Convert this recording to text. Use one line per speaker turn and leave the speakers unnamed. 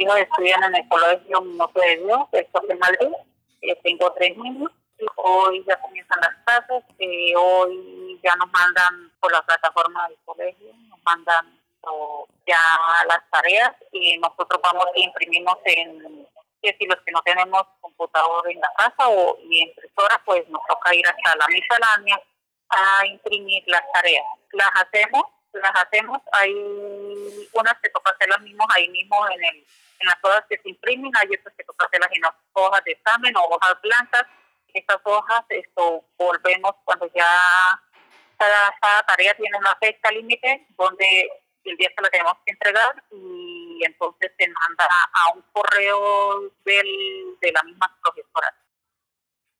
hijos estudian en el colegio Minuto de Dios, esto es en Madrid. Tengo 3 niños. Hoy ya comienzan las clases. Hoy ya nos mandan por la plataforma del colegio, nos mandan ya las tareas y nosotros vamos y imprimimos que si los que no tenemos computador en la casa y impresora, pues nos toca ir hasta la miscelánea a imprimir las tareas. Las hacemos, hay unas que toca hacerlas mismos ahí mismo en las hojas que se imprimen, hay otras que toca hacerlas en las hojas de examen o hojas blancas. Estas hojas, volvemos cuando ya cada tarea tiene una fecha límite donde el día que la tenemos que entregar y entonces se manda a un correo de la misma profesora.